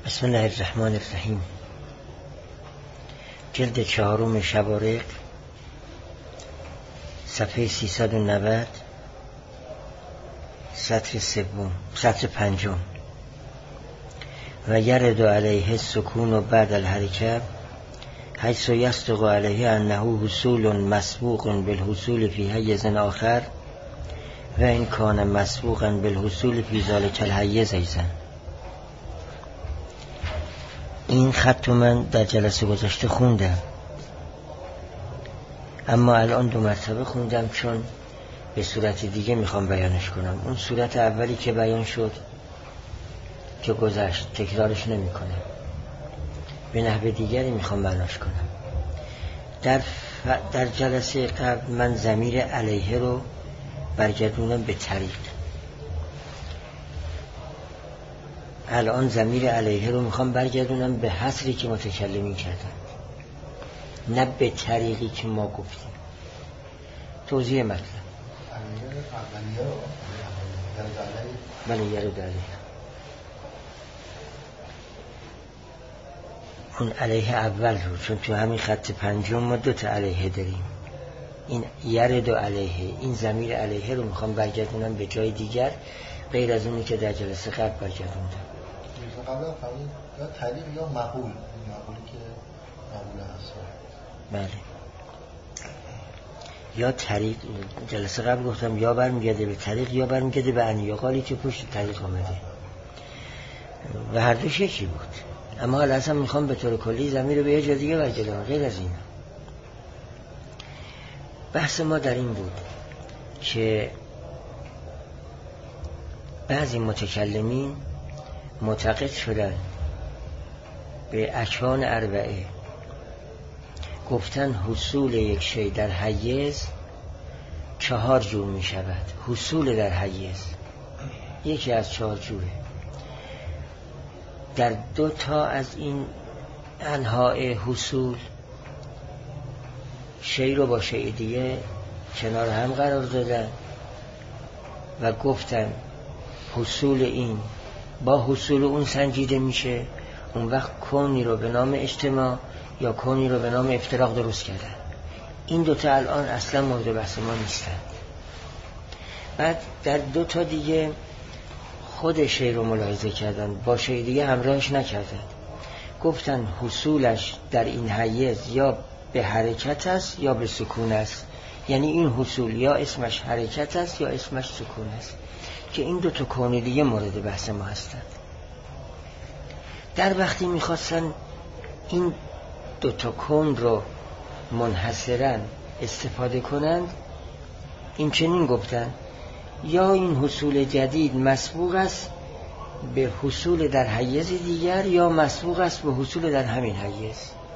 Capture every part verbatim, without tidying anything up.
بسم الله الرحمن الرحیم. جلد چهارم شبارق، صفحه سیصد و نود، سطر سوم، سطر پنجم. و یرد علیه السکون و بعد الحرکه حیث یصدق علیه انه حصول مسبوق بالحصول فی حیز آخر و این کان مسبوقا بالحصول فی ذلک الحیز ایضا. این خط من در جلسه گذشته خوندم، اما الان دو مرتبه خوندم چون به صورت دیگه میخوام بیانش کنم. اون صورت اولی که بیان شد که گذشت تکرارش نمی کنم، به نحو دیگری میخوام بیانش کنم. در, ف... در جلسه قبل من ضمیر علیه رو برگردونم به طریق. الان ضمیر علیه رو میخوام برگردونم به حصری که متکلمین کردن، نه به طریقی که ما گفتیم. توضیح مطلب. بله یرد علیه. اون علیه اول رو، چون تو همین خط پنجم ما دو تا علیه داریم. این یرد علیه، این ضمیر علیه رو میخوام برگردونم به جای دیگر غیر از اونی که در جلسه قبل برگردوندم. قبل یا طریق یا مقول، مقولی که مقول هست. بله. یا طریق، جلسه قبل گفتم یا برمیگرده به طریق یا برمیگرده به انیاقالی که پشت طریق آمده و هر دوش یکی بود. اما حالا اصلا میخوام به طور کلی ضمیر رو به یه جا دیگه برگردم غیر از این. بحث ما در این بود که بعضی متکلمین معتقد شدن به اکوان اربعه، گفتن حصول یک شی در حیز چهار جور می شود. حصول در حیز یکی از چهار جوره. در دو تا از این انواع حصول شی رو با شی دیگه کنار هم قرار دادن و گفتن حصول این با حصول اون سنجیده میشه. اون وقت کونی رو به نام اجتماع یا کونی رو به نام افتراق درست کردن. این دوتا الان اصلا مورد بحث ما نیستن. بعد در دوتا دیگه خود شی رو ملاحظه کردن، با شی دیگه همراهش نکردن. گفتن حصولش در این حیز یا به حرکت است یا به سکون است. یعنی این حصول یا اسمش حرکت است یا اسمش سکون است، که این دو تا کون دیگه مورد بحث ما هستند. در وقتی میخواستن این دو تا کون رو منحصراً استفاده کنند، این چنین گفتن: یا این حصول جدید مسبوق است به حصول در حیز دیگر یا مسبوق است به حصول در همین حیز.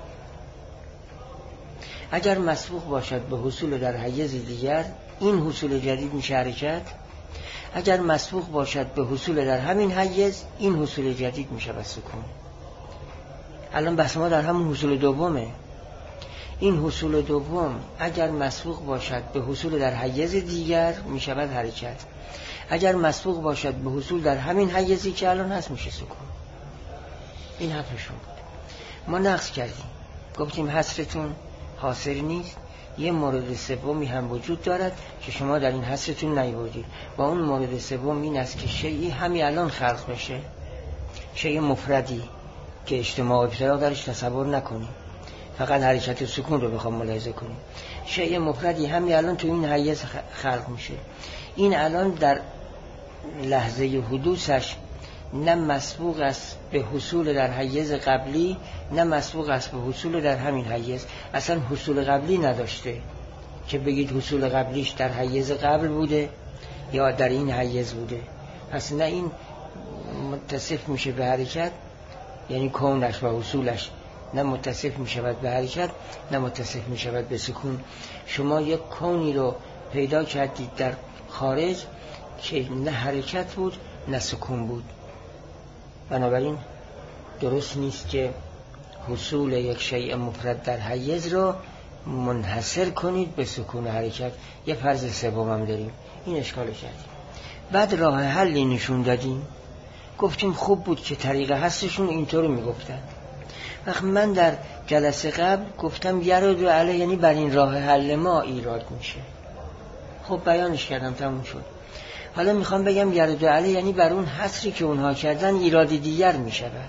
اگر مسبوق باشد به حصول در حیز دیگر، این حصول جدید میشه حرکت. اگر مسبوق باشد به حصول در همین حیز، این حصول جدید میشه به سکون. الان بحث ما در همون حصول دومه. این حصول دوم اگر مسبوق باشد به حصول در حیز دیگر میشه به حرکت. اگر مسبوق باشد به حصول در همین حیزی که الان هست میشه سکون. این حرفشون بود. ما نقص کردیم، گفتیم حصرتون حاصل نیست. یه مورد سومی هم وجود دارد که شما در این حصرتون نیاوردید. و اون مورد سوم این است که شیئی همین الان خلق بشه، شیء مفردی که اجتماع و افتراق درش تصور نکنیم، فقط حرکت و سکون رو بخوام ملاحظه کنیم. شیء مفردی همین الان تو این حیز خلق میشه. این الان در لحظه حدوثش نه مسبوق است به حصول در حیز قبلی، نه مسبوق است به حصول در همین حیز. اصلا حصول قبلی نداشته که بگید حصول قبلیش در حیز قبل بوده یا در این حیز بوده. پس نه این متصف میشه به حرکت، یعنی کونش و حصولش نه متصف میشود به حرکت نه متصف میشود به سکون. شما یک کونی رو پیدا کردید در خارج که نه حرکت بود نه سکون بود. بنابراین درست نیست که حصول یک شیء مفرد در حیز رو منحصر کنید به سکون حرکت. یه فرض سوم هم داریم، این اشکال کردیم. بعد راه حلی نشون دادیم گفتیم خوب بود که طریقه هستشون اینطور میگفتن. وقت من در جلسه قبل گفتم یرد و علی یعنی بر این راه حل ما ایراد میشه. خب بیانش کردم، تموم شد. حالا میخوام بگم یرد و علی یعنی بر اون حصری که اونها کردن ایراد دیگر میشود،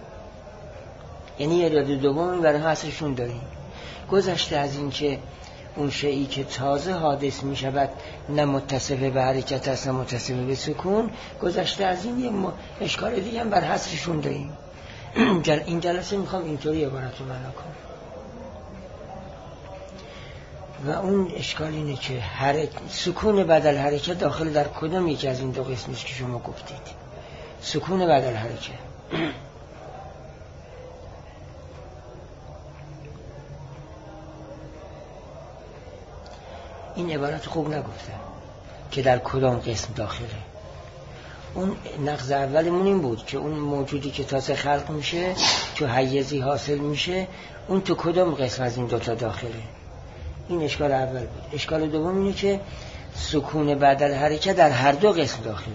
یعنی ایراد دومی برای حصرشون داریم. گذشته از این که اون شیئی که تازه حادث می شود نه متصف به حرکت است نه متصف به سکون، گذشته از این یه اشکال دیگه هم بر حصرشون داریم. جل این جلسه میخوام اینطوری عبارت رو معنا کنم و اون اشکال اینه که حرک... سکون بدل حرکت داخل در کدام یکی از این دو قسم است که شما گفتید؟ سکون بدل حرکت این عبارت خوب نگفتم که در کدام قسم داخله. اون نقض اولمون این بود که اون موجودی که تازه خلق میشه تو حیزی حاصل میشه، اون تو کدام قسم از این دوتا داخله. این اشکال اول بود. اشکال دوم اینه که سکون بدل حرکت در هر دو قسم داخله.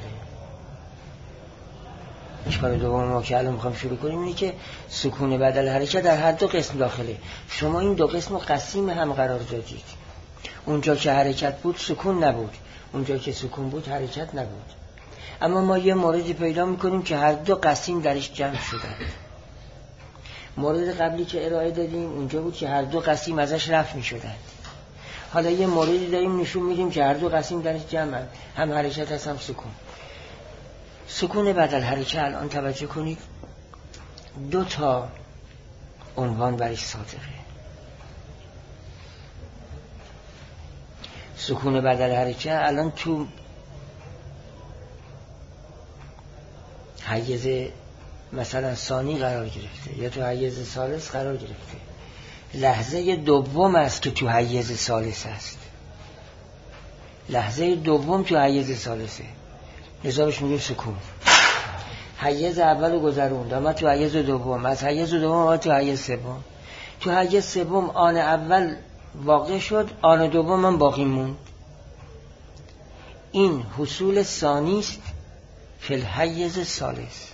اشکال دوم ما که الان میخوام شروع کنیم اینه که سکون بدل حرکت در هر دو قسم داخله. شما این دو قسم رو قسیم هم قرار دادید. اونجا که حرکت بود سکون نبود، اونجا که سکون بود حرکت نبود. اما ما یه موردی پیدا میکنیم که هر دو قسیم درش جمع شدن. مورد قبلی که ارائه دادیم اونجا بود که هر دو قسیم ازش رفع میشدن. حالا یه موردی داریم نشون میدیم که هر دو قسیم درش جمعن، هم حرکت هست هم سکون. سکون بدل حرکت الان توجه کنید دو تا عنوان برش صادقه. سکون بدل حرکت الان تو حیز مثلا ثانی قرار گرفته یا تو حیز ثالث قرار گرفته. لحظه دوم است که تو حیز ثالث است. لحظه دوم تو حیز ثالثه، لذا بهش میگیم سکون. حیز اولو گذروند اما تو حیز دوم، از حیز دوم اما تو حیز سوم. تو حیز سوم آن اول واقع شد، آن دوم هم باقی موند. این حصول ثانی است فی الحیز ثالث.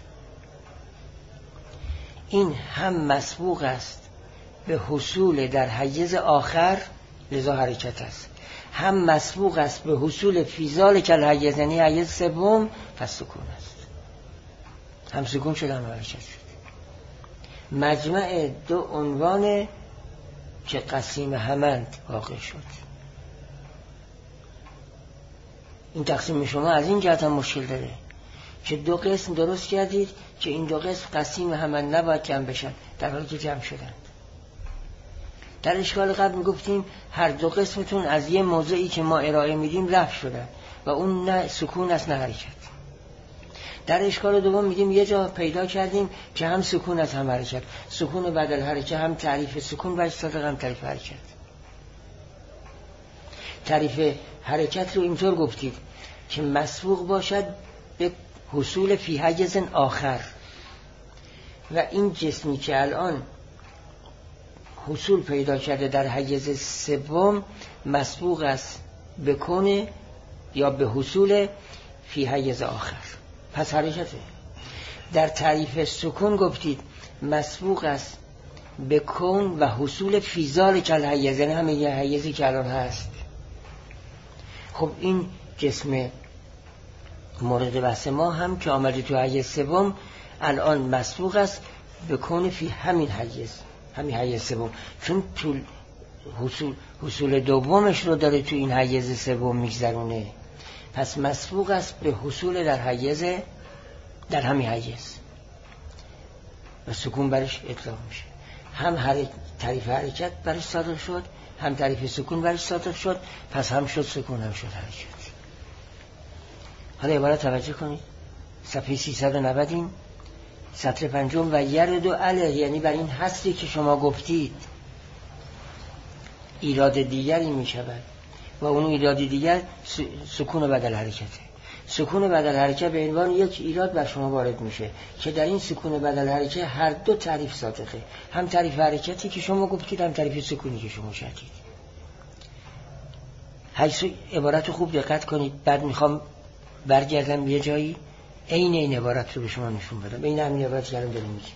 این هم مسبوق است به حصول در حیز آخر، لذا حرکت است، هم مسبوق است به حصول فی ذالک الحیز یعنی حیز سوم، پس سکون است. هم سکون شد هم حرکت شد. مجمع دو عنوان که قسیم همند واقع شد. این تقسیم شما از این جهت هم مشکل داره که دو قسم درست کردید که این دو قسم قسیم همند نباید جمع بشن، در حالی که جمع شدند. در اشکال قبل میگفتیم هر دو قسمتون از یه موضعی که ما ارائه میدیم رفع شدن و اون نه سکون است نه حرکت. در اشکال دوم میگیم یه جا پیدا کردیم که هم سکون است هم حرکت. سکون بدل حرکت هم تعریف سکون و صادق هم تعریف حرکت. تعریف حرکت رو اینطور گفتید که مسبوق باشد به حصول فی حیز آخر، و این جسمی که الان حصول پیدا کرده در حیز سوم مسبوق است به کون یا به حصول فی حیز آخر، پس حرکته. در تعریف سکون گفتید مسبوق است به کون و حصول فی ذالک الحیز یعنی همه یه حیزی که الان هست. خب این جسم مورد بحث ما هم که آمده تو حیز سوم الان مسبوق است به کون فی همین حیز، همین حیز سوم، چون تو حصول, حصول دومش رو داره تو این حیز سوم میگذرونه، پس مسبوق است به حصول در حیز در همین حیز و سکون برش اطلاق میشه. هم حرک... تعریف حرکت برش صادق شد، هم تعریف سکون برش صادق شد، پس هم شد سکون هم شد حرکت. حالا عبارت توجه کنید، صفحه سیصد و نود این سطر پنجم و یرد و علیه یعنی بر این حصری که شما گفتید ایراد دیگری می شود و اون ایراد دیگر سکون بدل حرکته. سکون بدل حرکت به عنوان یک ایراد بر شما وارد میشه که در این سکون بدل حرکت هر دو تعریف صادقه، هم تعریف حرکتی که شما گفتید هم تعریف سکونی که شما شدید. حیث عبارت خوب دقت کنید، بعد میخوام برگردم یه جایی عین این عبارت رو به شما نشون بدم، این همین عبارتی که الان داریم میگیم.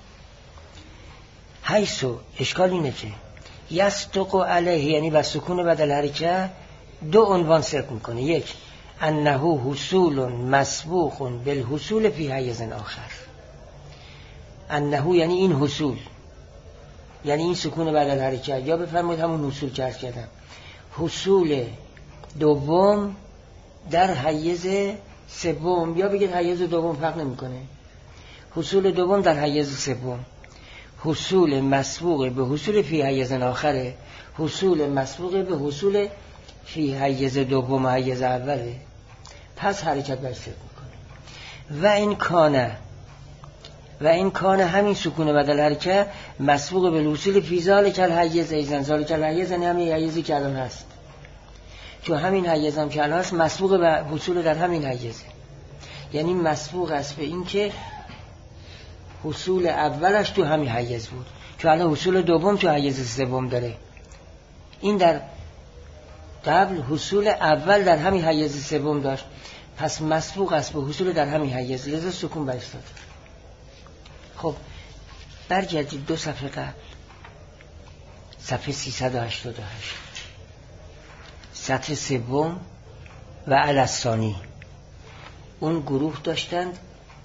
حیثو اشکال اینه که یصدق علیه، یعنی با سکون بدل حرکت دو عنوان صدق میکنه. یک، انه حصول مسبوق بالحصول فی حیز آخر. انه یعنی این حصول، یعنی این سکون بدل حرکت، یا بفرمایید همون حصول که عرض کردم، حصول دوم در حیز سوم، یا بگید حیز دوم، فرق نمیکنه. حصول دوم در حیز سوم، حصول مسبوق به حصول فی حیز آخره، حصول مسبوق به حصول فی حیز دوم و حیز اوله. پس حرکت بر صدق میکنه. و این کانه و این کانه همین سکون بدل حرکت مسبوق به حصول فی ذالک الحیز ایزن. ذالک الحیز یعنی همین حیزی که الان هست، چون همین حیز هم که الان هست مسبوق به حصول در همین حیزه، یعنی مسبوق است به این که حصول اولش تو همین حیز بود، چون الان حصول دوم تو حیز سوم داره. این در قبل حصول اول در همین حیز سوم داشت، پس مسبوق است به حصول در همین حیز، لذا سکون برش داد. خب برگردید دو صفحه قبل، صفحه سیصد و هشتاد و هشت، سطر سوم و الثانی. اون گروه داشتند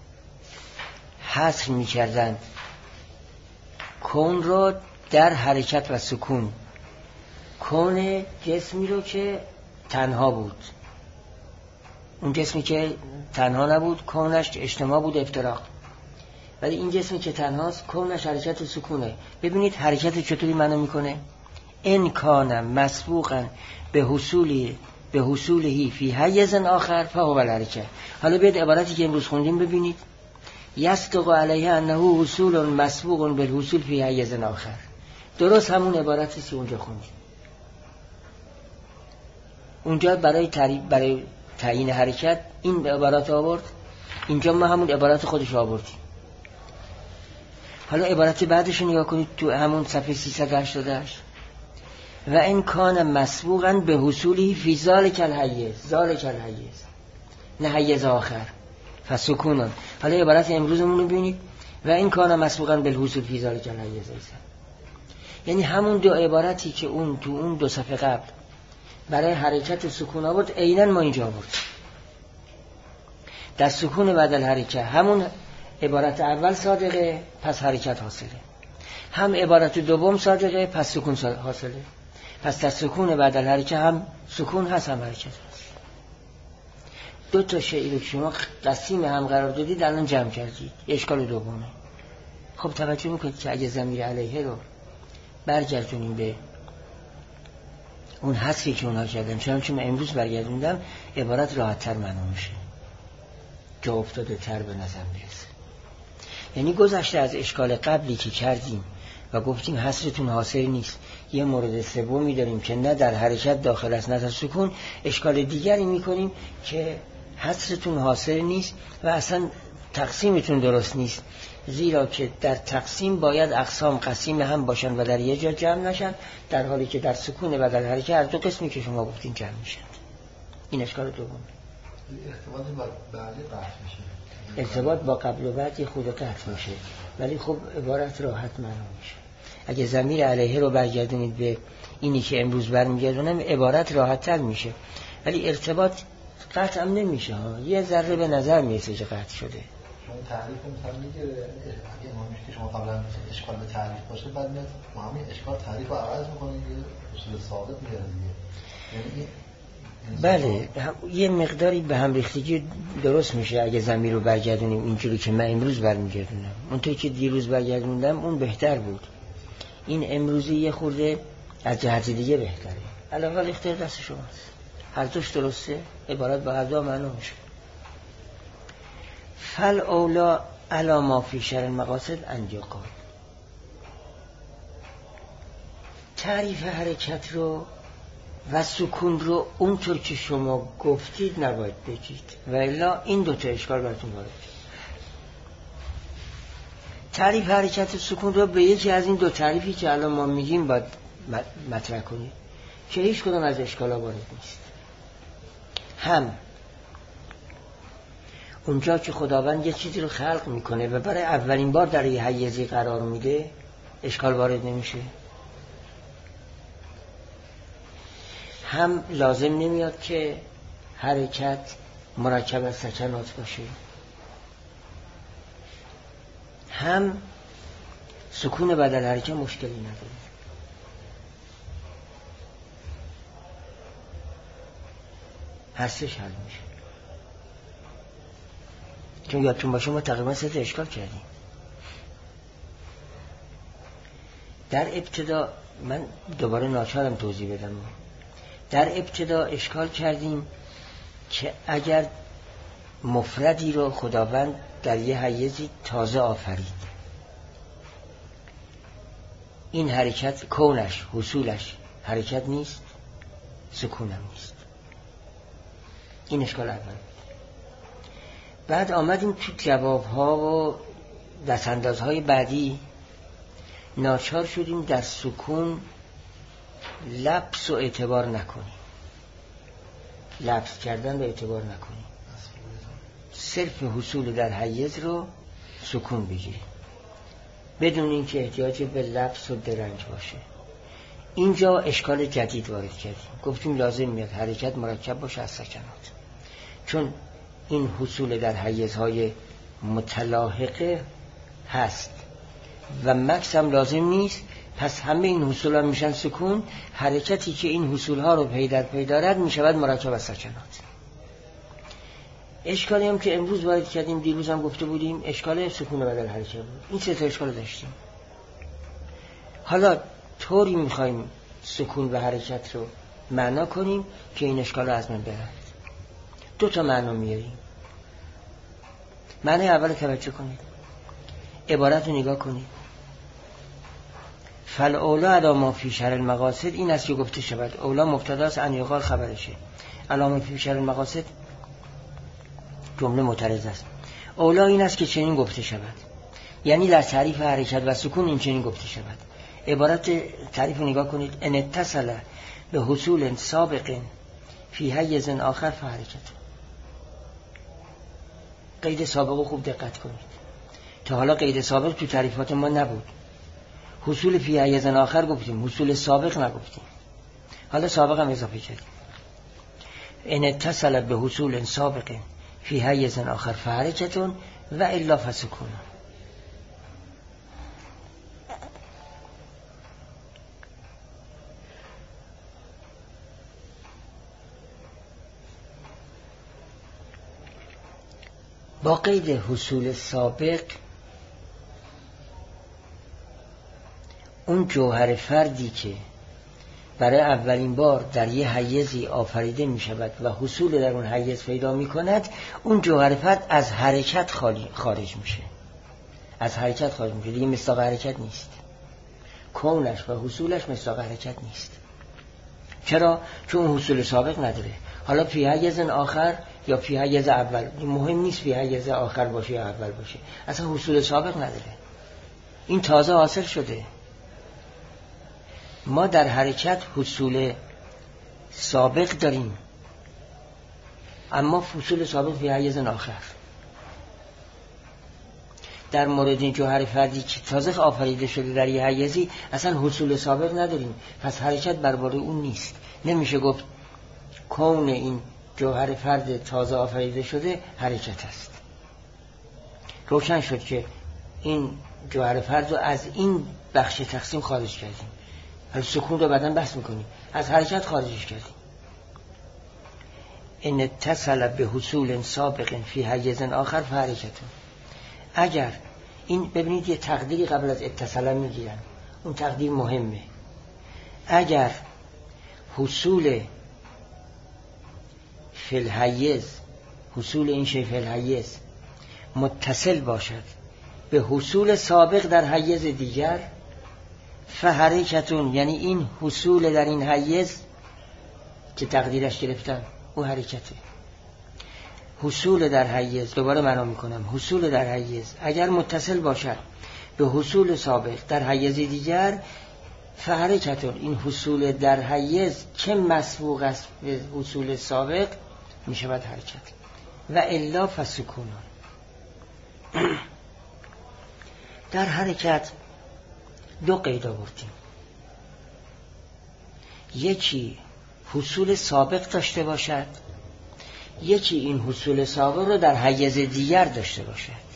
حصر می کردن کون رو در حرکت و سکون. کون جسمی رو که تنها بود، اون جسمی که تنها نبود کونش اجتماع بود، افتراق. ولی این جسمی که تنهاست کونش حرکت و سکونه. ببینید حرکت چطوری منو میکنه. ان کان مسبوقا به حصولی به حصوله فی حیز آخر فهو الحرکت. حالا بیاید عبارتی که امروز خوندیم ببینید. یصدق علیه انه حصول مسبوق بالحصول فی حیز آخر. درست همون عبارتی که اونجا خوندیم. اونجا برای تعریف برای تعیین حرکت این عبارات آورد، اینجا ما همون عبارات خودش آوردیم. حالا عبارت بعدش نگاه کنید تو همون صفحه سیصد و هشتاد و هشت. و این کان مسبوقا به حصولی فی ذالک الحیز، ذالک الحیز نه حیز آخر فسکونان. حالا عبارت امروزمون رو ببینید. و این کان مسبوقا به حصول فی ذالک الحیز، یعنی همون دو عبارتی که اون تو اون دو صفحه قبل برای حرکت و سکون آورد عیناً ما اینجا آورد. در سکون بدل حرکت همون عبارت اول صادقه، پس حرکت حاصله. هم عبارت دوم صادقه، پس سکون حاصله. پس در سکون بدل حرکت هم سکون هست هم حرکت هست. دو تا شیء رو که شما قسیم هم قرار دادید الان جمع کردید. اشکال دومه. خب توجه میکنید که اگه ضمیر علیه رو برگردونیم به اون حذفی که اونها کردن، چون چون من امروز برگردوندم عبارت راحت تر معنا میشه، جا افتاده تر به نظر میرسه. یعنی گذشته از اشکال قبلی که کردیم و گفتیم حصرتون حاصل نیست، یه مورد سومی داریم که نه در حرکت داخل است نه در سکون، اشکال دیگری میکنیم که حصرتون حاصل نیست و اصلا تقسیمتون درست نیست، زیرا که در تقسیم باید اقسام قسیم هم باشن و در یه جا جمع نشن، در حالی که در سکون بدل حرکت هر دو قسمی که شما گفتین جمع میشن. این اشکال دوم. ارتباط با بعدی قطع میشه. ارتباط با قبل و بعد خود قطع میشه، ولی خب عبارت راحت معنا میشه. اگه ضمیر علیه رو برگردونید به اینی که امروز برمیگردونم عبارت راحت تر میشه، ولی ارتباط قطع هم نمیشه ها. یه ذره به نظر میرسه که قطع شده. شما تعریف مثلا میگه اگه ما میشه که شما قبلا اشکال به تعریف باشه، بعد میاد ما همین اشکال تعریف رو عوض میکنیم یه اصول ثابت میاره دیگه. بله یه مقداری به هم ریختگی درست میشه اگه ضمیر رو برگردونیم اینجوری که من امروز برمیگردونم. اونطوری که دیروز برگردوندم اون بهتر بود. این امروزی یه خورده از جهت دیگه بهتره. علاوه اختیار دست شماست. هر دوش درسته، عبارت با هر دو معنا میشه. فل اولا علا ما فی شرع المقاصد انجاقا. تعریف حرکت رو و سکون رو اونطور که شما گفتید نباید بگید و الا این دوتا اشکال براتون وارد شد. تعریف حرکت و سکون رو به یکی از این دو تعریفی که الان ما میگیم باید مطرح کنید که هیچ کدام از اشکالا وارد نیست. هم اونجا که خداوند یه چیزی رو خلق میکنه و برای اولین بار در یه حیزی قرار میده، اشکال وارد نمیشه. هم لازم نمیاد که حرکت مرکب از سکنات باشه، هم سکون بدل حرکت مشکلی نداره. هستش حل میشه. چون یادتون باشه ما تقریبا سه تا اشکال کردیم. در ابتدا من دوباره ناچارم توضیح بدم. در ابتدا اشکال کردیم که اگر مفردی رو خداوند در یه حیزی تازه آفرید، این حرکت کونش، حصولش حرکت نیست، سکونم نیست. این اشکال اول. بعد آمدیم تو جوابها و دستاندازهای بعدی، ناچار شدیم در سکون لبس و اعتبار نکنیم، لبس کردن و اعتبار نکنیم، صرف حصول در حیز رو سکون بگیریم بدون اینکه احتیاج به لبس و درنگ باشه. اینجا اشکال جدید وارد کردیم، گفتیم لازم میاد حرکت مرکب باشه از سکنات، چون این حصول در حیزهای متلاحقه هست و مکس هم لازم نیست، پس همه این حصول ها میشن سکون. حرکتی که این حصول ها رو پی در پی دارد میشود مرکب از سکنات. اشکالی هم که امروز وارد کردیم، دیروز هم گفته بودیم، اشکال سکون بدل حرکت بود. این سه تا اشکال داشتیم. حالا طوری میخوایم سکون و حرکت رو معنا کنیم که این اشکال رو از من برند. دو تا معنا میاریم. معنی اول توجه کنید، عبارت رو نگاه کنید. فالاولا ادا ما فی شرع المقاصد، این است که گفته شود. اولا مبتداست، ان یقال خبرشه. علامه فی شرع المقاصد جمله معترض است. اولا این است که چنین گفته شود، یعنی در تعریف حرکت و سکون این چنین گفته شود. عبارت تعریف رو نگاه کنید. ان اتصل به حصول سابق فی حیز آخر فحرکت. قید سابق رو خوب دقت کنید. تا حالا قید سابق تو تعریفات ما نبود. حصول فی حیز آخر گفتیم، حصول سابق نگفتیم. حالا سابق هم اضافه کردیم. ان اتصل به حصول سابق فی حیز آخر فحرکتون و الا فسکون. با قید حصول سابق اون جوهر فردی که برای اولین بار در یه حیزی آفریده می شود و حصول در اون حیز پیدا می کند، اون جوهر فرد از حرکت خارج میشه، از حرکت خارج میشه، دیگه مصداق حرکت نیست. کونش و حصولش مصداق حرکت نیست. چرا؟ چون حصول سابق نداره. حالا فی حیز آخر یا فی حیز اول، مهم نیست فی حیز آخر باشه یا اول باشه، اصلا حصول سابق نداره. این تازه حاصل شده. ما در حرکت حصول سابق داریم، اما حصول سابق فی حیز آخر. در مورد این جوهر فردی که تازه آفریده شده در یه حیزی اصلا حصول سابق نداریم، پس حرکت برباره اون نیست. نمیشه گفت کون این جوهر فرد تازه آفریده شده حرکت است. روشن شد که این جوهر فرد رو از این بخش تقسیم خارج کردیم. حالا سکون رو بعداً بحث میکنیم. از حرکت خارجش کردیم. ان اتصل به حصول سابق فی حیز آخر فحرکتون. اگر این ببینید یه تقدیری قبل از اتصال میگیرن، اون تقدیر مهمه. اگر حصول فی الحیز، حصول این شی فی الحیز متصل باشد به حصول سابق در حیز دیگر، فحرکتون، یعنی این حصول در این حیز که تقدیرش گرفتن او حرکته. حصول در حیز، دوباره معنا میکنم، حصول در حیز اگر متصل باشد به حصول سابق در حیز دیگر، فحرکتون، این حصول در حیز که مسبوق است به حصول سابق میشود حرکت. و الا فسکون. در حرکت دو قید آوردیم، یکی حصول سابق داشته باشد، یکی این حصول سابق رو در حیز دیگر داشته باشد،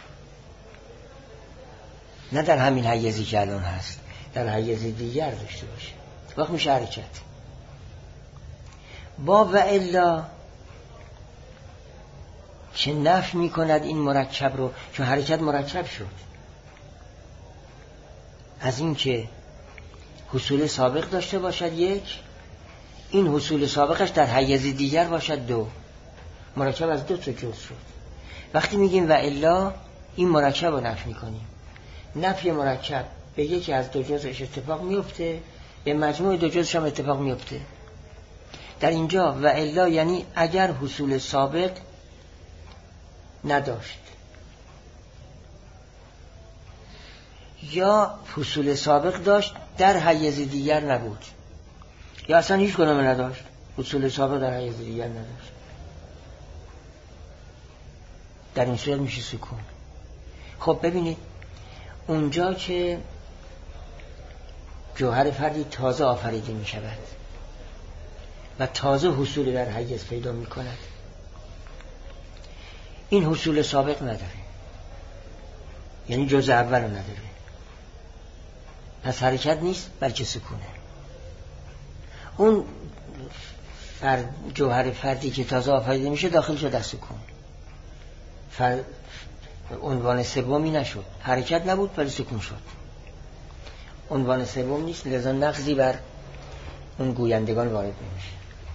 نه در همین حیزی که الان هست، در حیز دیگر داشته باشه، وقت میشه حرکت. با و الا که نفی میکند این مرکب رو، چون حرکت مرکب شد از این که حصول سابق داشته باشد یک، این حصول سابقش در حیز دیگر باشد دو، مرکب از دو تا جزء شد. وقتی میگیم و الا این مرکب رو نفی میکنیم، نفی مرکب به یکی از دو جزءش اتفاق میفته، به مجموع دو جزءش هم اتفاق میفته. در اینجا و الا یعنی اگر حصول سابق نداشت یا حصول سابق داشت در حیز دیگر نبود، یا اصلا هیچ کدوم نداشت، حصول سابق در حیز دیگر نداشت، در این صورت میشه سکون. خب ببینید اونجا که جوهر فردی تازه آفریده می شود و تازه حصول در حیز پیدا می کند، این حصول سابق نداره، یعنی جزء اول رو نداره، پس حرکت نیست بلکه سکونه. اون فرد جوهر فردی که تازه آفریده میشه داخل شد در سکون، فرد عنوان سومی نشد، حرکت نبود ولی سکون شد، عنوان سوم نیست، لذا نقضی بر اون گویندگان وارد نمیشه.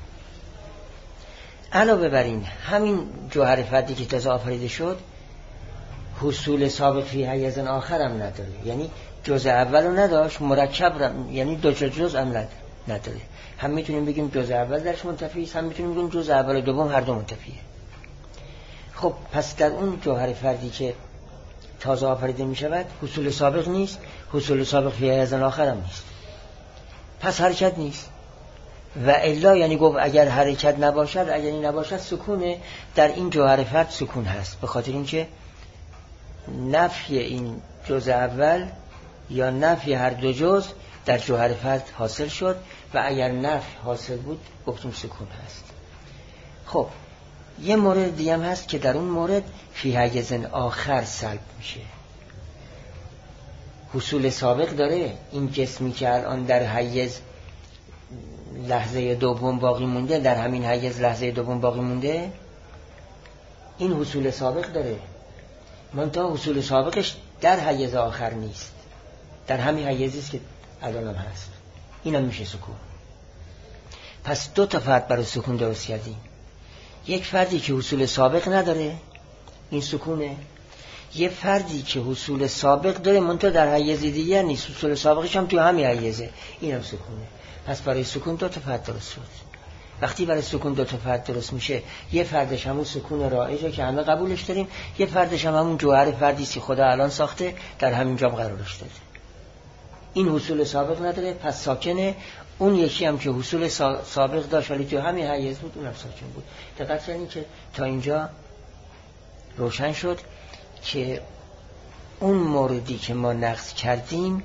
علاوه بر این همین جوهر فردی که تازه آفریده شد حصول سابق فی حیز آخر هم نداره، یعنی جزء اول رو نداشت، مرکب رو یعنی دو جزء هم نداره. هم میتونیم بگیم جزء اول درش منتفی است، هم میتونیم بگیم جزء اول و دوم هر دو منتفیه. خب پس در اون جوهر فردی که تازه آفریده می شود حصول سابق نیست، حصول سابق فی حیز آخر هم نیست، پس حرکت نیست. و الا یعنی گفت اگر حرکت نباشد، اگر این نباشد سکونه، در این جوهر فرد سکون هست، به خاطر اینکه نفی این جزء اول یا نفی هر دو جزء در جوهر فرد حاصل شد و اگر نفی حاصل بود گفتیم سکون هست. خب یه مورد دیگه هم هست که در اون مورد فی حیز آخر سلب میشه، حصول سابق داره، این جسمی که الان در حیز لحظه دوم باقی مونده، در همین حیز لحظه دوم باقی مونده، این حصول سابق داره، منتها حصول سابقش در حیز آخر نیست، در همین حیزی است که الان هم هست، اینم میشه سکون. پس دو تا فرد برای سکون درست کردیم، یک فردی که حصول سابق نداره این سکونه، یه فردی که حصول سابق داره منتها در حیز دیگر نیست، حصول سابقش هم تو همین حیزه، اینم سکونه. پس برای سکون دو تا فرد درست شد. وقتی برای سکون دو تا فرد درست میشه، یه فردش همون سکون رائجه که همه قبولش داریم، یه فردش هم همون جوهر فردی که خدا الان ساخته در همین جام قرارش داده، این حصول سابق نداره پس ساکنه. اون یکی هم که حصول سابق داشت ولی تو همین حیز بود اونم ساکن بود. دقت کنید که تا اینجا روشن شد که اون موردی که ما نقض کردیم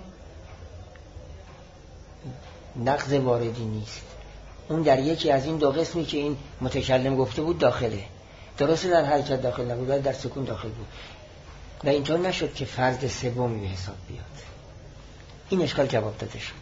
نقض واردی نیست، اون در یکی از این دو قسمی که این متکلم گفته بود داخله، درسته در حرکت داخل نبود ولی در سکون داخل بود و اینطور نشد که فرد سومی به حساب بیاد. این اشکال جواب داده شد.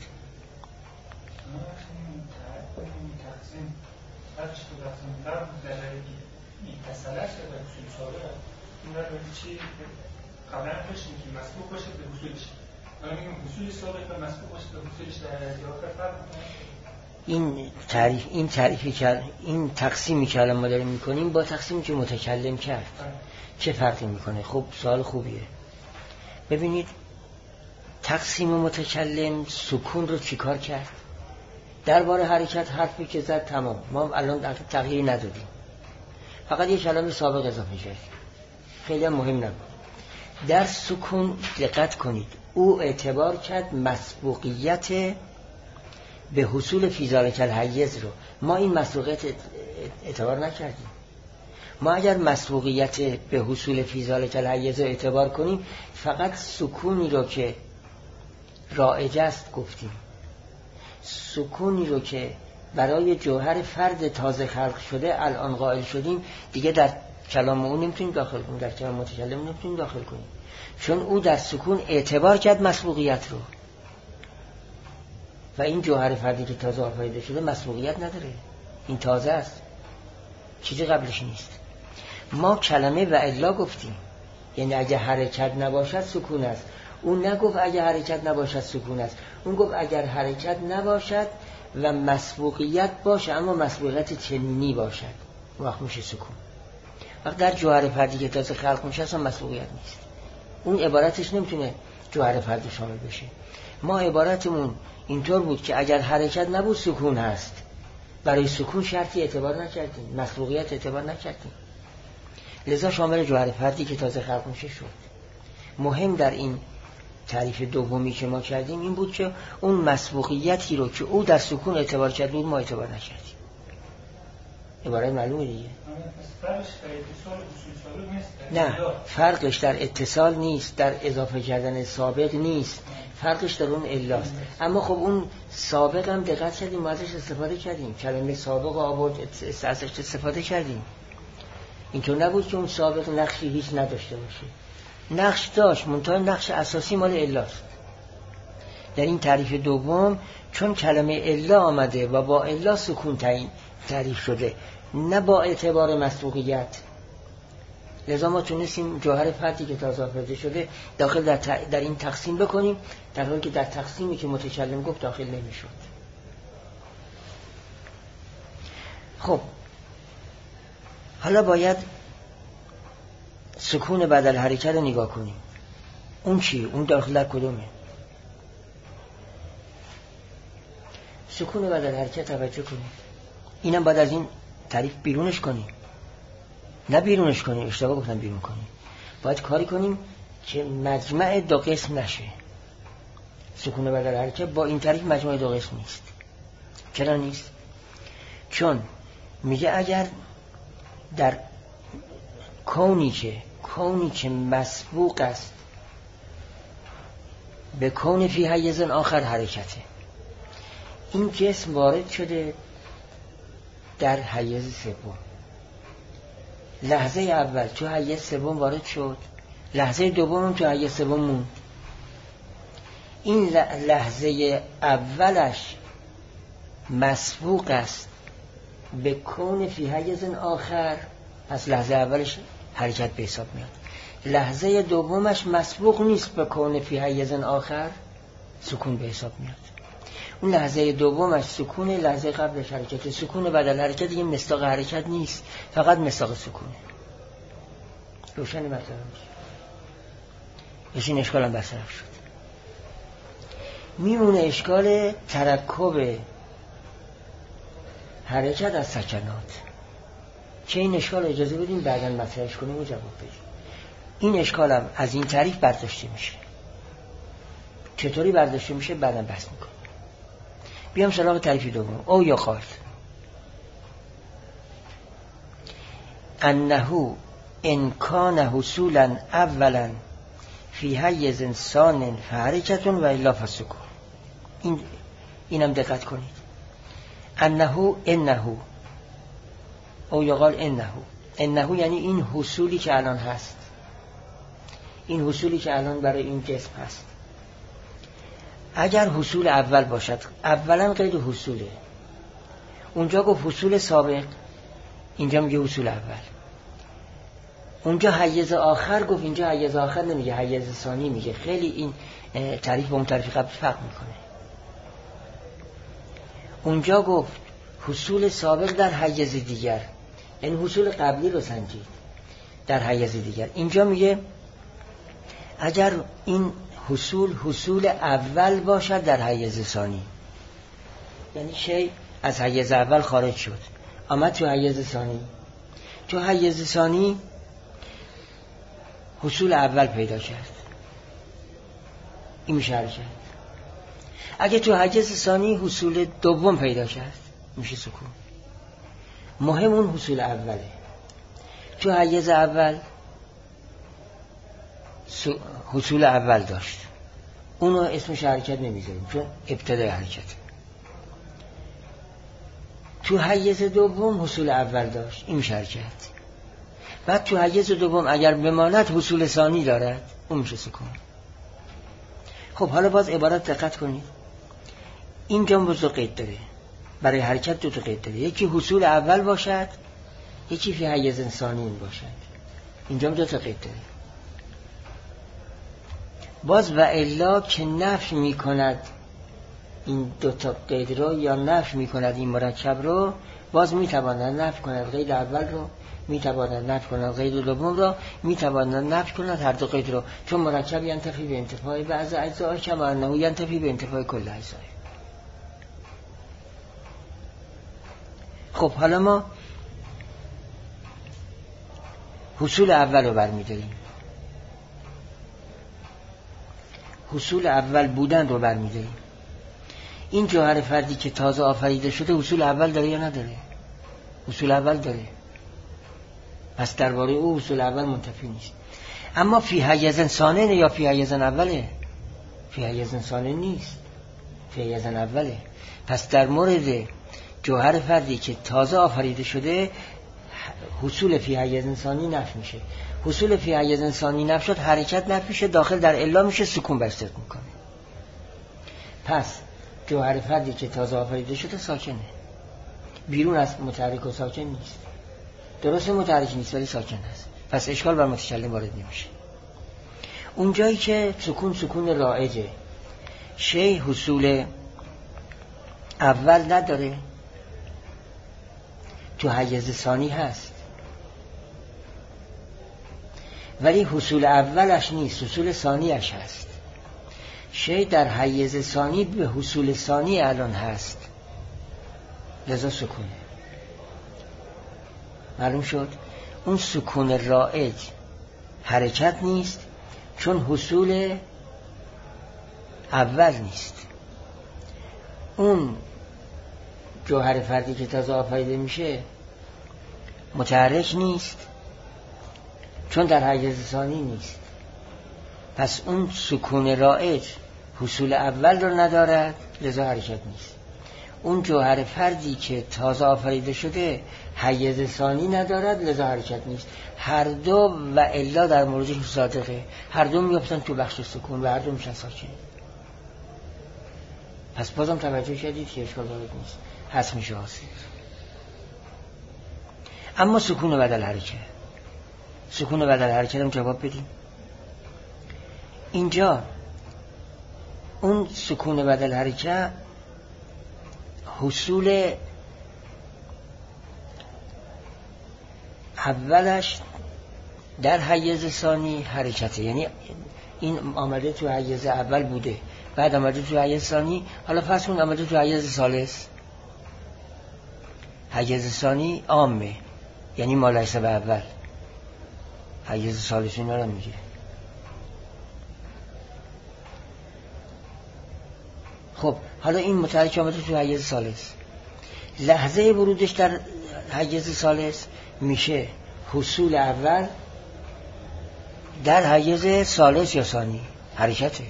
قبلا داشتیم که مسبوق باشه به حصولش، الان میگیم حصول سابق و مسبوق باشه به حصولش در آخر فرق می‌کنه. این تعریف این تعریفی که این تقسیمی که الان ما داریم می‌کنیم با تقسیمی که متکلم کرد چه فرقی می‌کنه؟ خب سوال خوبیه. ببینید تقسیم متکلم سکون رو چیکار کرد؟ درباره حرکت حرفی که زد تمام، ما الان تغییری ندادیم، فقط یه کلمه سابق اضافه کردیم، خیلی مهم نبود. در سکون دقت کنید او اعتبار کرد مسبوقیت به حصول فی ذلک الحیز رو، ما این مسبوقیت اعتبار نکردیم. ما اگر مسبوقیت به حصول فی ذالک الحیز رو اعتبار کنیم، فقط سکونی رو که رایج است گفتیم، سکونی رو که برای جوهر فرد تازه خلق شده الان قائل شدیم، دیگه در کلام او نمیتونیم داخل کنیم، در کلام متکلم نمیتونیم داخل کنیم، چون او در سکون اعتبار کرد مسبوقیت رو، و این جوهر فردی که تازه آفریده شده مسبوقیت نداره، این تازه است، چیزی قبلش نیست. ما کلمه و الا گفتیم، یعنی اگه حرکت نباشد سکون است. اون نگفت اگه حرکت نباشد سکون است، اون گفت اگر حرکت نباشد و مسبوقیت باشه، اما مسبوقیت چنینی باشد، وقت میشه سکون. وقت در جوهر فردی که تازه خلق میشه اصلا مسبوقیت نیست، اون عبارتش نمیتونه جوهر فردی شامل بشه. ما عبارتمون اینطور بود که اگر حرکت نبود سکون هست، برای سکون شرطی اعتبار نکردیم، مسبوقیت اعتبار نکردیم، لذا شامل جوهر فردی که تازه خلق میشه شد. مهم در این تعریف دومی که ما کردیم این بود که اون مسبوقیتی رو که او در سکون اعتبار کرد ما اعتبار نکردیم. عبارت معلومه دیگه؟ نه، فرقش در اتصال نیست، در اضافه کردن سابق نیست، فرقش در اون الاست. اما خب اون سابق هم دقت کردیم، ما ازش استفاده کردیم، کلمه سابق آورد ازش استفاده کردیم. اینطور نبود که اون سابق نقشی هیچ نداشته باشه، نقش داشت، منتها نقش اساسی مال الاست. در این تعریف دوم چون کلمه الا آمده و با الا سکون تعیین تعریف شده، نه با اعتبار مسبوقیت، لذا ما تونستیم جوهر فردی که تازه آفریده شده داخل در, ت... در این تقسیم بکنیم، در حالی که در تقسیمی که متکلم گفت داخل نمیشد. خب حالا باید سکون بدل حرکت رو نگاه کنیم. اون چی؟ اون داخل در کدومه؟ سکون بدل حرکت توجه کنیم، اینم باید از این تعریف بیرونش کنیم، نه بیرونش کنیم، اشتباه گفتم بیرون کنیم، باید کاری کنیم که مجمع دو قسم نشه. سکون بدل حرکت با این تعریف مجمع دو قسم نیست. چرا نیست؟ چون میگه اگر در کونی که کونی که مسبوق است به کون فی حیز آخر حرکته، این جسم وارد شده در حیز سوم، لحظه اول تو حیز سوم وارد شد، لحظه دوم تو حیز سوم موند. این لحظه اولش مسبوق است به کون فی حیز آخر، پس لحظه اولش حرکت به حساب میاد. لحظه دومش مسبوق نیست به کون فی حیز آخر، سکون به حساب میاد. اون لحظه دومش سکونه، لحظه قبلش حرکت. سکون بدل حرکت دیگه مصداق حرکت نیست، فقط مصداق سکونه. روشن مطلب میشه. بس این اشکال هم برطرف شد. میمونه اشکال ترکب حرکت از سکنات، که این اشکال اجازه بدیم بعداً مطرحش کنیم و جواب بدیم. این اشکال هم از این تعریف برداشته میشه. چطوری برداشته میشه بعداً بحث میکنیم. بیام سراغ تعریف دوم. او یا قال انه ان کان حصولا اولا فی حیز ثان فحرکت و الا فسکون. این اینم دقت کنید. انه انه او یا قال انه انه یعنی این حصولی که الان هست، این حصولی که الان برای این جسم هست، اگر حصول اول باشد، اولا قید حصوله، اونجا گفت حصول سابق، اینجا میگه حصول اول. اونجا حیز آخر گفت، اینجا حیز آخر نمیگه، حیز ثانی میگه. خیلی این تعریف با اون تعریف قبل فرق میکنه. اونجا گفت حصول سابق در حیز دیگر، یعنی حصول قبلی رو سنجید در حیز دیگر. اینجا میگه اگر این حصول حصول اول باشد در حیز ثانی، یعنی شی از حیز اول خارج شد آمد تو حیز ثانی، تو حیز ثانی حصول اول پیدا کرد، این میشه حرکت. اگه تو حیز ثانی حصول دوم پیدا کرد میشه سکون. مهم اون حصول اوله، تو حیز اول حصول اول داشت، اونو اسمش حرکت نمیذاریم چون ابتدای حرکت. تو حیز دوم حصول اول داشت، این میشه حرکت. بعد تو حیز دوم اگر بماند حصول ثانی دارد، اون میشه سکون. خب حالا باز عبارت دقت کنید، اینجا هم دو قید داره، برای حرکت دو تا قید داره، یکی حصول اول باشد، یکی فی حیز ثانی باشد. اینجا هم دو تا قید داره. باز و الا که نفی می کند این دو تا قید رو یا نفی می کند این مرکب رو، باز می تواند نفی کند قید اول رو، می تواند نفی کند قید دوم رو، می تواند نفی کند هر دو قید رو، چون مرکب ینتفی به انتفاع بعض اجزا کما انه ینتفی به انتفاع کل اجزا. خب حالا ما حصول اول رو برمی‌داریم، حصول اول بودن رو برمی‌داریم. این جوهر فردی که تازه آفریده شده حصول اول داره یا نداره؟ حصول اول داره، پس درباره او حصول اول منتفی نیست. اما فی حیز ثانی یا فی حیز اوله؟ فی حیز ثانی نیست، فی حیز اوله. پس در مورد جوهر فردی که تازه آفریده شده حصول فی حیز ثانی نفی میشه. حصول فی حیز ثانی نفی شد، حرکت نفی میشه، داخل در الا میشه، سکون برست میکنه. پس جوهر فردی که تازه آفریده شده ساکنه، بیرون از متحرک و ساکن نیست. درسته متحرک نیست ولی ساکن است، پس اشکال بر متکلم وارد نمیشه. اون جایی که سکون سکون رائجه، شی حصول اول نداره، تو حیز ثانی هست ولی حصول اولش نیست، حصول ثانیش هست. شی در حیز ثانی به حصول ثانی الان هست، لذا سکونه. معلوم شد؟ اون سکون رائج حرکت نیست چون حصول اول نیست. اون جوهر فردی که تازه آفریده میشه متحرک نیست چون در حیز ثانی نیست. پس اون سکون رائج حصول اول رو ندارد، لذا حرکت نیست. اون جوهر فردی که تازه آفریده شده حیز ثانی ندارد، لذا حرکت نیست. هر دو و الا در موردش صادقه، هر دو میافتن تو بخش سکون و هر دو میشن ساکن. پس بازم توجه کردید که اشکال وارد نیست، هست میشه حاصل. اما سکون بدل حرکت، سکون بدل حرکت هم جواب بدیم. اینجا اون سکون بدل حرکت حصول اولش در حیز ثانی حرکته، یعنی این آمده تو حیز اول بوده، بعد آمده تو حیز ثانی، حالا فرض کن آمده تو حیز ثالث. حیز ثانی عامه، یعنی ما لیس به اول. حیز ثالث اینا رو میگه. خب حالا این متحرک آمده تو حیز ثالث، لحظه ورودش در حیز ثالث میشه حصول اول در حیز ثالث یا ثانی، حرکته.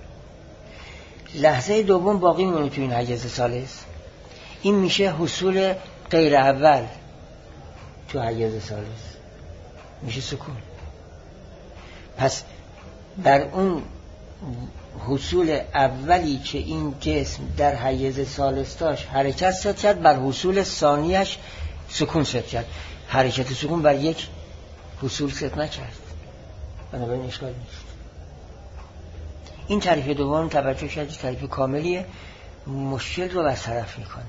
لحظه دوم باقی میمونه تو این حیز ثالث، این میشه حصول غیر اول تو حیز ثالث، میشه سکون. پس در اون حصول اولی که این جسم در حیز ثالث داشت حرکت ست کرد، بر حصول ثانیش سکون ست کرد. حرکت سکون بر یک حصول ست نکرد، بنابراین اشکال نیست. این تعریف دوم توجه کردید تعریف کاملیه، مشکل رو برطرف میکنه،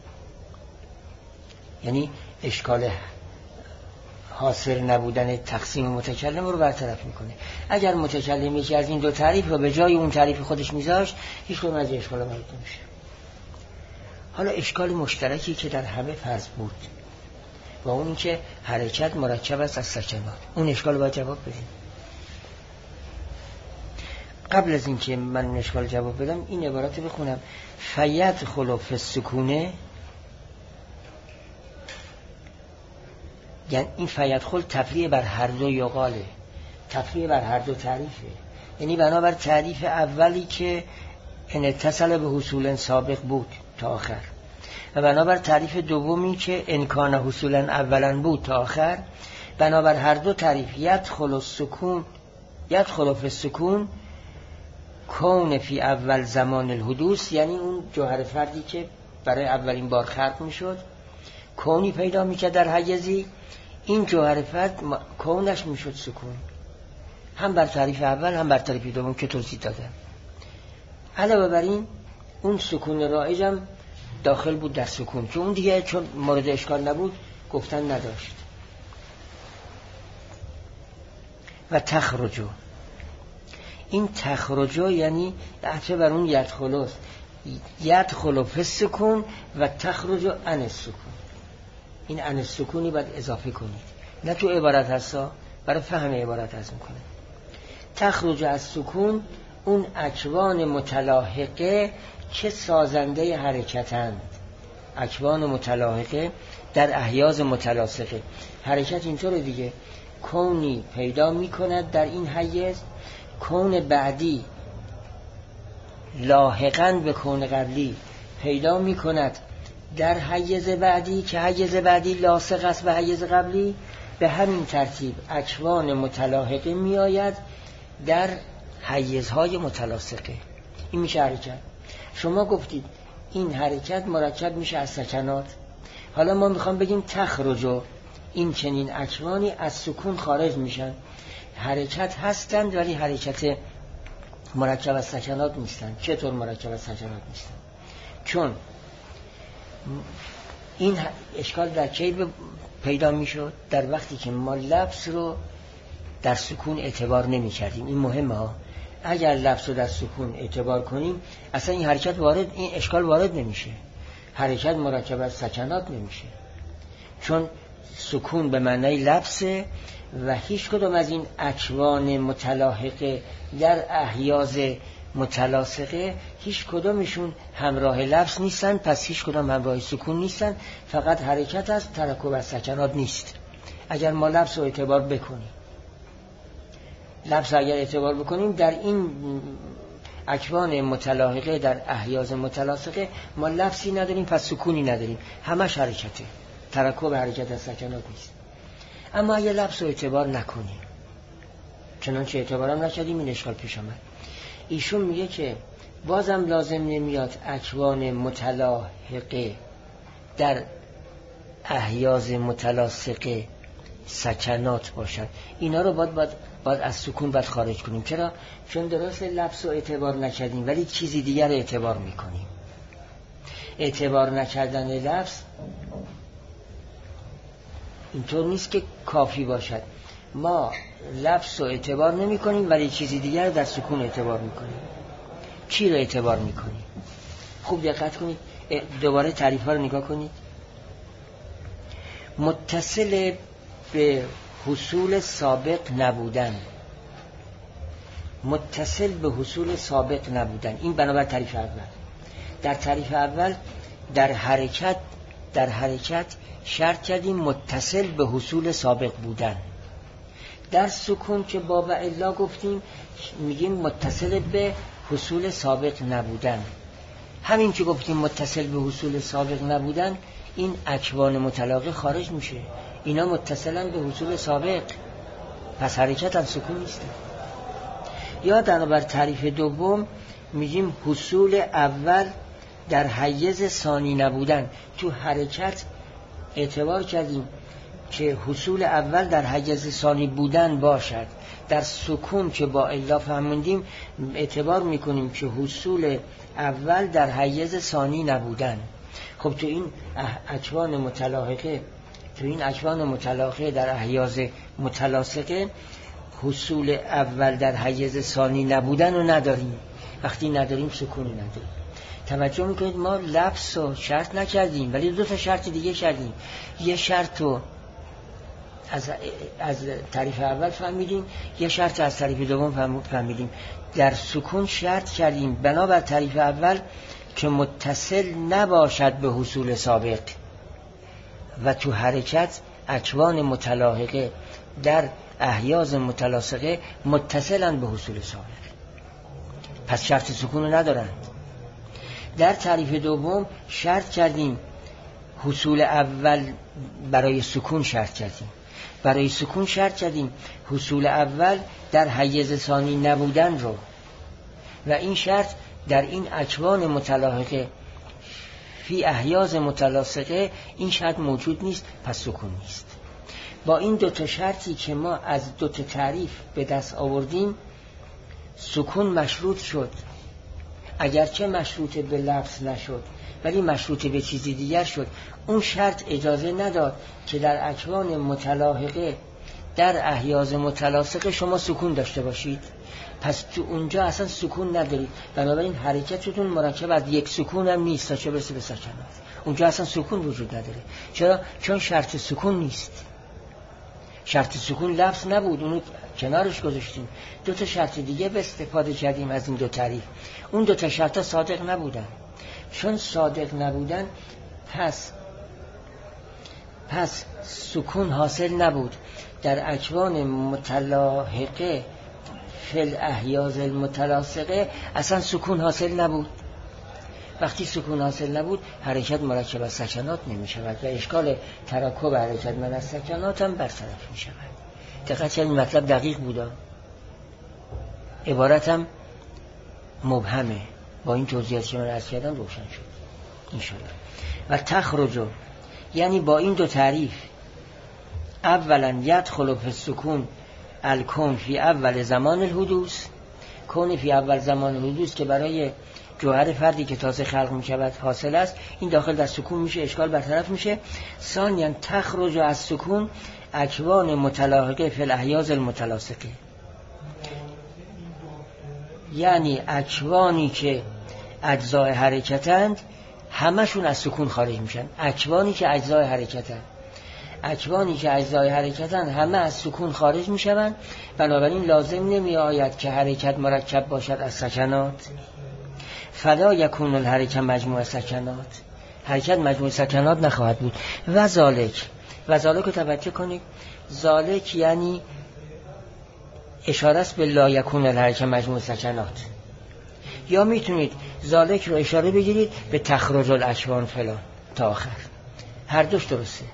یعنی اشکال حاصل نبودن تقسیم متکلم رو برطرف میکنه. اگر متکلم یکی از این دو تعریف رو به جای اون تعریف خودش میذاشت، هیچ کدوم از اشکال وارد نمیشه. حالا اشکال مشترکی که در همه فرض بود و اون این که حرکت مرکب است از سکنات، اون اشکال رو باید جواب بدیم. قبل از این که من اون اشکال جواب بدم این عبارت رو بخونم: فیت خلوف سکونه یعنی این فیدخل تفریع بر هر دو یقاله، تفریع بر هر دو تعریفه. یعنی بنابر تعریف اولی که ان اتصل به حصول سابق بود تا آخر و بنابر تعریف دومی که ان کان حصولا اولا بود تا آخر، بنابر هر دو تعریف یدخل السکون یدخل فی السکون کون فی اول زمان الحدوث، یعنی اون جوهر فردی که برای اولین بار خلق میشد کونی پیدا میکرد در حیزی، این جوهر فرد کونش میشد سکون، هم بر تعریف اول هم بر تعریف دوم که توضیح دادم. علاوه بر این اون سکون رایجم داخل بود در سکون که اون دیگه چون مورد اشکال نبود گفتن نداشت. و تخرجو، این تخرجو یعنی عطفه بر اون یدخلوست، یدخلو فی السکون و تخرجو عن السکون. این عن السکونی باید اضافه کنید، نه تو عبارت هستا، برای فهم عبارت هست میکنه. تخرج از سکون اون اکوان متلاحقه که سازنده حرکتند، اکوان متلاحقه در احیاز متلاصقه. حرکت اینطور دیگه، کونی پیدا میکند در این حیز، کون بعدی لاحقاً به کون قبلی پیدا میکند در حیز بعدی که حیز بعدی لاصق است به حیز قبلی. به همین ترتیب اکوان متلاحقه می آید در حیزهای متلاصقه. این میشه حرکت. شما گفتید این حرکت مرکب میشه از سکنات، حالا ما میخوام بگیم تخرجو، این چنین اکوانی از سکون خارج میشن، حرکت هستند ولی حرکت مرکب از سکنات نیستن. چطور مرکب از سکنات نیستن؟ چون این اشکال در کی پیدا میشد؟ در وقتی که ما لفظ رو در سکون اعتبار نمی کردیم. این مهمه ها. اگر لفظ رو در سکون اعتبار کنیم اصلا این حرکت وارد، این اشکال وارد نمیشه، حرکت مرکب از سکنات نمیشه، چون سکون به معنای لفظه و هیچ کدوم از این اکوان متلاحقه در احیاز متلاصقه هیچ کدومشون همراه لفظ نیستن، پس هیچ کدوم همراه سکون نیستن، فقط حرکت است، ترکب از سکنات نیست. اگر ما لفظ رو اعتبار بکنیم، لفظ اگر اعتبار بکنیم در این اکوان متلاحقه در احیاز متلاصقه ما لفظی نداریم، پس سکونی نداریم، همش حرکته، ترکب حرکت از سکنات نیست. اما اگر لفظ رو اعتبار نکنیم، چنانچه اعتبارم نکردیم، این اشکال پیش آمد. ایشون میگه که بازم لازم نمیاد اکوان متلاحقه در احیاز متلاصقه سکنات باشد، اینا رو باید, باید, باید از سکون باید خارج کنیم. چرا؟ چون درست لفظ رو اعتبار نکردیم ولی چیزی دیگر رو اعتبار میکنیم. اعتبار نکردن لفظ اینطور نیست که کافی باشد، ما لفظ رو اعتبار نمی کنیم ولی چیزی دیگر در سکون اعتبار می کنیم. چی رو اعتبار می کنیم؟ خوب دقت کنید، دوباره تعریف ها رو نگاه کنید. متصل به حصول سابق نبودن، متصل به حصول سابق نبودن، این بنابر تعریف اول. در تعریف اول در حرکت در حرکت شرط کردیم متصل به حصول سابق بودن. در سکون که باب الا گفتیم میگیم متصل به حصول سابق نبودن. همین که گفتیم متصل به حصول سابق نبودن، این اکوان متلاقی خارج میشه، اینا متصلن به حصول سابق، پس حرکت هم سکون نیست. یا در بر تعریف دوم میگیم حصول اول در حیز ثانی نبودن. تو حرکت اعتبار کردیم که حصول اول در حیز ثانی بودن باشد، در سکون که با الا فهمیدیم اعتبار میکنیم که حصول اول در حیز ثانی نبودن. خب تو این اکوان متلاحقه تو این اکوان متلاحقه در احیاز متلاصقه حصول اول در حیز ثانی نبودن رو نداریم. وقتی نداریم سکونی نداریم. توجه میکنید ما لفظ رو شرط نکردیم ولی دو تا شرط دیگه کردیم. یه شرط رو از از تعریف اول فهمیدیم، یه شرط از تعریف دوم فهمیدیم. در سکون شرط کردیم بنابر تعریف اول که متصل نباشد به حصول سابق و تو حرکت اکوان متلاحقه در احیاز متلاصقه متصلن به حصول سابق، پس شرط سکون رو ندارند. در تعریف دوم شرط کردیم حصول اول برای سکون شرط کردیم، برای سکون شرط کردیم حصول اول در حیز ثانی نبودن رو، و این شرط در این اکوان متلاحقه فی احیاز متلاصقه این شرط موجود نیست، پس سکون نیست. با این دو تا شرطی که ما از دو تا تعریف به دست آوردیم سکون مشروط شد، اگرچه مشروط به لفظ نشد ولی مشروط به چیزی دیگر شد. اون شرط اجازه نداد که در اکوان متلاحقه در احیاز متلاصقه شما سکون داشته باشید، پس تو اونجا اصلا سکون ندارید، بنابراین حرکتتون مرکب از یک سکون هم نیست تا چه برسه به سکنات. اونجا اصلا سکون وجود نداره. چرا؟ چون شرط سکون نیست. شرط سکون لفظ نبود، اونو کنارش گذاشتیم. دو تا شرط دیگه به استفاده کردیم از این دو تعریف. اون دو تا شرط صادق نبودن. چون صادق نبودن پس پس سکون حاصل نبود. در اکوان متلاحقه فی الاحیاز المتلاصقه اصلا سکون حاصل نبود. وقتی سکون حاصل نبود حرکت مرکب از سکنات نمی شود و اشکال تراکب حرکت من از سکنات هم برطرف می شود. دقیق این مطلب دقیق بودا، عبارتم مبهمه، با این توضیحات که من عرض کردم روشن شد انشاءالله. و تخرجو یعنی با این دو تعریف اولا یدخل فی السکون الکون فی اول زمان الحدوث، کون فی اول زمان الحدوث که برای جوهر فردی که تازه خلق می شود حاصل است، این داخل در سکون میشه، اشکال برطرف میشه. ثانیاً تخرج از سکون اکوان متلاحقه فی الاحیاز المتلاصقه، یعنی اکوانی که اجزای حرکتند همشون از سکون خارج میشن. اکوانی که اجزای حرکتند اکوانی که اجزای حرکتند همه از سکون خارج میشوند، بنابراین لازم نمی آید که حرکت مرکب باشد از سکنات. فلا یکون الحرکت مجموع سکنات، حرکت مجموع سکنات نخواهد بود. و ذالک و ذالک رو توجه کنید، ذالک یعنی اشاره است به لا یکون الحرکت مجموع سکنات، یا میتونید ذالک رو اشاره بگیرید به تخرج الاکوان فلان تا آخر، هر دوش درسته.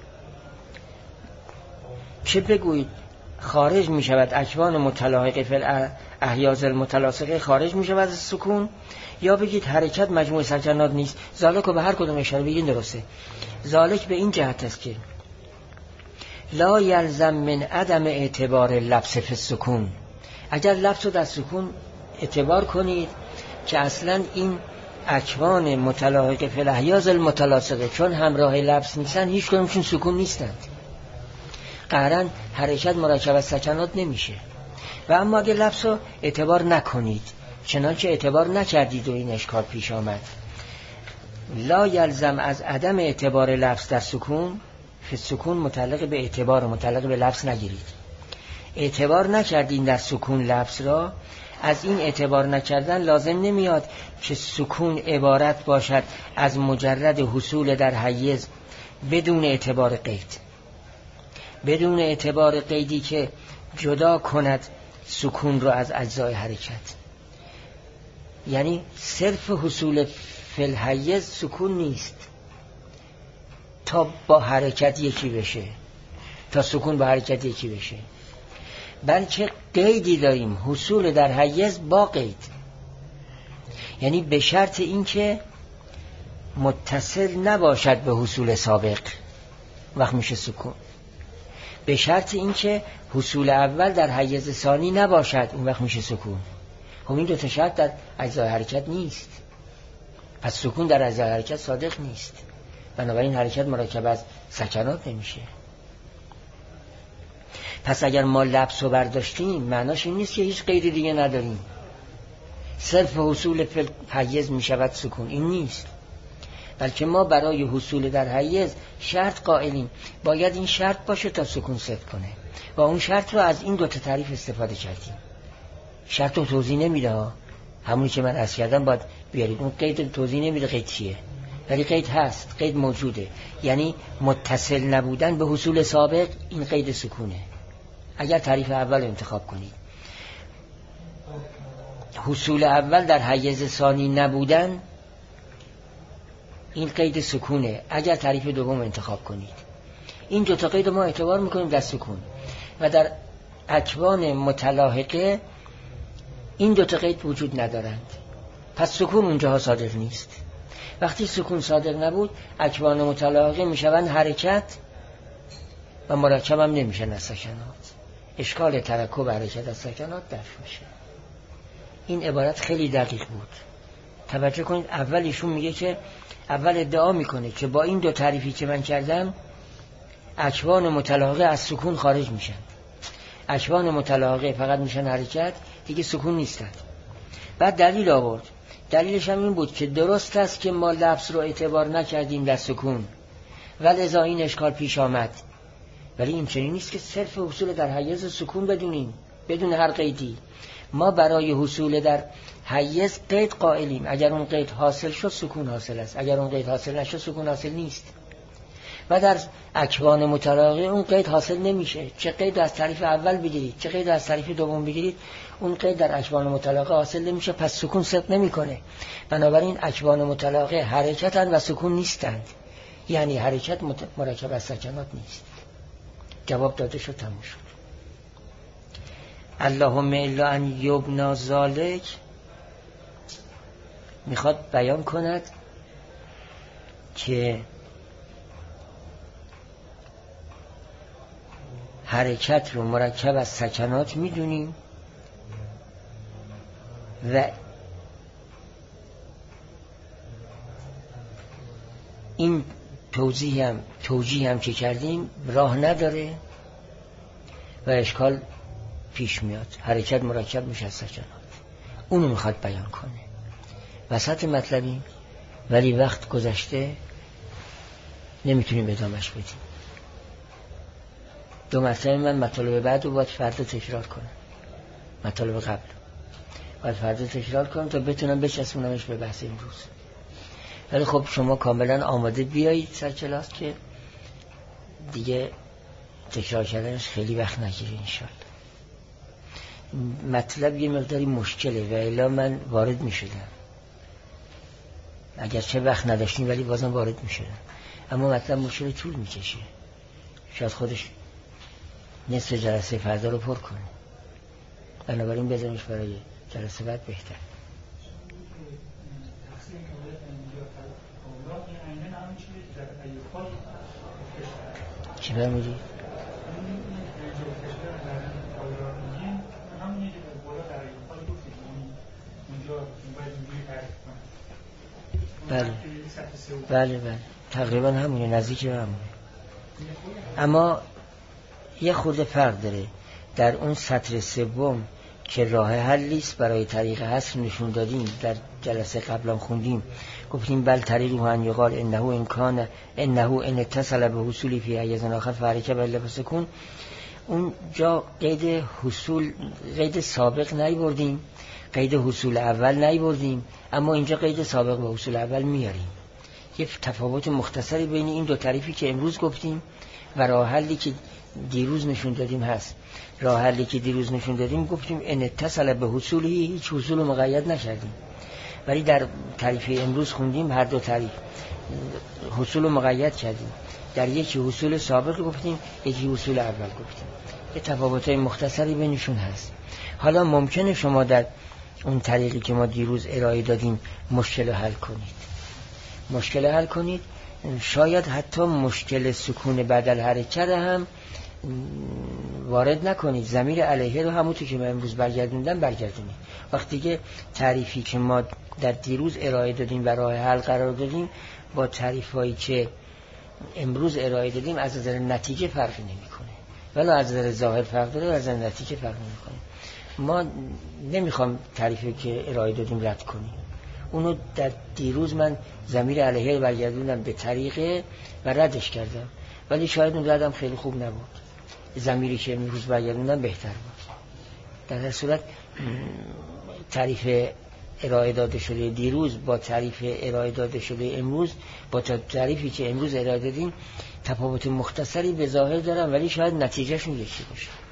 چه بگویید خارج می شود اکوان متلاحقه فی الاحیاز المتلاصقه خارج می شود از سکون، یا بگید حرکت مجموع سکنات نیست. ذالک رو به هر کدوم اشاره بگید درسته. ذالک به این جهت است که لا یلزم من عدم اعتبار لبس فی السکون، اگر لبس رو در سکون اعتبار کنید که اصلا این اکوان متلاحقه فی الاحیاز المتلاصقه چون همراه لبس نیستن هیچ کدومشون سکون نیستند، قهراً حرکت مرکب از سکنات نمیشه. و اما اگر لبس رو اعتبار نکنید چنانچه اعتبار نکردید و این اشکال پیش آمد، لا یلزم از عدم اعتبار لبس در سکون، فی سکون متعلق به اعتبار متعلق به لبس نگیرید. اعتبار نکردین در سکون لبس را، از این اعتبار نکردن لازم نمیاد که سکون عبارت باشد از مجرد حصول در حیز بدون اعتبار قید، بدون اعتبار قیدی که جدا کند سکون را از اجزای حرکت. یعنی صرف حصول فی الحیز سکون نیست تا با حرکت یکی بشه، تا سکون با حرکت یکی بشه، بلکه قیدی داریم، حصول در حیز با قید، یعنی به شرط این که متصل نباشد به حصول سابق وقت میشه سکون، به شرط این که حصول اول در حیز ثانی نباشد اون وقت میشه سکون. خب این دو تا شرط در اجزای حرکت نیست، پس سکون در اجزای حرکت صادق نیست، بنابراین حرکت مرکب از سکنات نمیشه. پس اگر ما لبس رو برداشتیم معناش این نیست که هیچ قید دیگه نداریم، صرف حصول فی حیز میشود سکون، این نیست، بلکه ما برای حصول در حیز شرط قائلیم، باید این شرط باشه تا سکون صدق کنه، و اون شرط رو از این دو تا تعریف استفاده کردیم. شرط رو توضیح نمیده ها، همونی که من عرض کردم باید بیارید، اون قید توضیح نمیده قید چیه، ولی قید هست، قید موجوده. یعنی متصل نبودن به حصول سابق، این قید سکونه. اگر تعریف اول انتخاب کنید، حصول اول در حیز ثانی نبودن، این قید سکونه. اگر تعریف دوم انتخاب کنید، این دو تا قید ما اعتبار میکنیم در سکون. و در اکوان متلاحقه این دو تا قید وجود ندارند، پس سکون اونجاها صادق نیست. وقتی سکون صادق نبود، اکوان متلاحقه میشوند حرکت و مرکب هم نمیشن از سکنات. اشکال ترکب حرکت از سکنات دفع میشه. این عبارت خیلی دقیق بود. توجه کنید، اول ایشون میگه که اول ادعا میکنه که با این دو تعریفی که من کردم اکوان متلاحقه از سکون خارج میشن. اکوان متلاحقه فقط میشن حرکت، دیگه سکون نیستند. بعد دلیل آورد. دلیلش هم این بود که درست است که ما لفظ رو اعتبار نکردیم در سکون، ولذا این اشکال پیش آمد. ولی این چنین نیست که صرف حصول در حیز سکون بدونیم بدون هر قیدی. ما برای حصول در حیز قید قائلیم. اگر اون قید حاصل شد سکون حاصل است، اگر اون قید حاصل نشد سکون حاصل نیست. و در اکوان متلاحقه اون قید حاصل نمیشه. چه قید از تعریف اول بگیرید، چه قید از تعریف دوم بگیرید، اون قید در اکوان متلاحقه حاصل نمیشه، پس سکون صدق نمیکنه. بنابراین اکوان متلاحقه حرکتند و سکون نیستند. یعنی حرکت مرکب از سکنات نیست. جواب داده شد، تموم شد. اللهم الا ان یبنا ذالک میخواد بیان کند که حرکت رو مرکب از سکنات میدونیم و این توضیح هم توجیه هم که کردیم راه نداره و اشکال پیش میاد. حرکت مرکب میشه از سکنات، اونو میخواد بیان کنه. وسط مطلبی ولی وقت گذشته نمیتونیم ادامهش بدیم. دو مطلب من مطالب بعد رو باید فردا تکرار کنم، مطالب قبل باید فردا تکرار کنم تا بتونم بچسبونمش به بحث امروز. ولی خب شما کاملا آماده بیایید سر کلاس که دیگه تکرار کردنش خیلی وقت نگیره انشالله. مطلب یه مقداری مشکله و الا من وارد می شدم، اگرچه وقت نداشتیم ولی بازم وارد می شدم. اما مطلب مشکل طول می کشه، شاید خودش نصف جلسه فردا رو پر کنه. بنابراین بذارمش برای جلسه بعد بهتر. چی برمیدی؟ بله بله بله تقریبا همونه، نزدیک به همونه. اما یه خورده فرق داره. در اون سطر سوم که راه حلیست برای طریق حصر نشون دادیم، در جلسه قبلا خوندیم، گفتیم بل طریقه ان یقال انه ان کان انه ان اتصل به حصولی فی حیز آخر فحرکه بل بسکون. اون جا قید حصول قید سابق نیاوردیم، قید حصول اول نیاوردیم، اما اینجا قید سابق به حصول اول میاریم. یه تفاوت مختصری بین این دو تعریفی که امروز گفتیم و راه حلی که دیروز نشون دادیم هست. راه حلی که دیروز نشون دادیم گفتیم ان اتصل به حصولی، هیچ حصول مقید نکردیم. ولی در تعریف امروز خوندیم هر دو تعریف حصول مقید کردیم. در یکی حصول سابق گفتیم، یکی حصول اول گفتیم. یه تفاوت‌های مختصری بینشون هست. حالا ممکنه شما در اون طریقی که ما دیروز ارائه دادیم مشکل حل کنید. مشکل حل کنید، شاید حتی مشکل سکون بدل حرکت هم وارد نکنید. ضمیر علیه رو همونطور که من امروز برگردوندم برگردونید. وقتی که تعریفی که ما در دیروز ارائه دادیم و راه حل قرار دادیم با تعریفایی که امروز ارائه دادیم از نظر نتیجه فرقی نمیکنه، ولی از نظر ظاهر فرق داره و از نظر نتیجه فرق نمیکنه. ما نمیخوام تعریفی که ارائه دادیم رد کنیم. اونو در دیروز من ضمیر علیه رو برگردوندم به طریقه و ردش کردم، ولی شاید اون ردم خیلی خوب نبود. ضمیری که امروز برگردوندم بهتر بود. در هر صورت تعریف ارائه داده شده دیروز با تعریف ارائه داده شده امروز با تعریفی که امروز ارائه دادیم تفاوت مختصری به ظاهر دارن، ولی شاید نتیجهشون یکی باشه.